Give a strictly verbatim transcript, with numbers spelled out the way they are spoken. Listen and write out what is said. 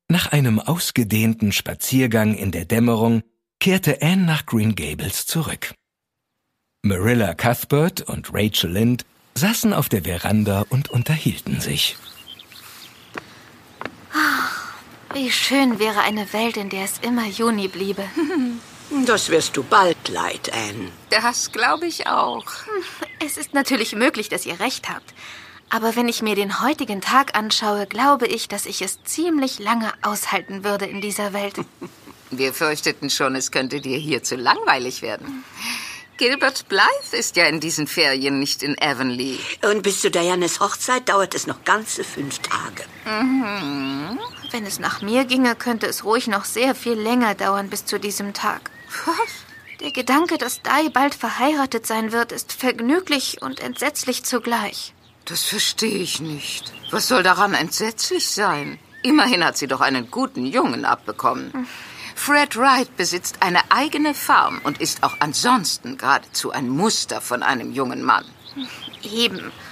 Nach einem ausgedehnten Spaziergang in der Dämmerung kehrte Anne nach Green Gables zurück. Marilla Cuthbert und Rachel Lynde saßen auf der Veranda und unterhielten sich. Wie schön wäre eine Welt, in der es immer Juni bliebe. Das wirst du bald leid, Anne. Das glaube ich auch. Es ist natürlich möglich, dass ihr recht habt. Aber wenn ich mir den heutigen Tag anschaue, glaube ich, dass ich es ziemlich lange aushalten würde in dieser Welt. Wir fürchteten schon, es könnte dir hier zu langweilig werden. Gilbert Blythe ist ja in diesen Ferien nicht in Avonlea. Und bis zu Dianas Hochzeit dauert es noch ganze fünf Tage. Mhm. Wenn es nach mir ginge, könnte es ruhig noch sehr viel länger dauern bis zu diesem Tag. Was? Der Gedanke, dass Di bald verheiratet sein wird, ist vergnüglich und entsetzlich zugleich. Das verstehe ich nicht. Was soll daran entsetzlich sein? Immerhin hat sie doch einen guten Jungen abbekommen. Fred Wright besitzt eine eigene Farm und ist auch ansonsten geradezu ein Muster von einem jungen Mann. Eben.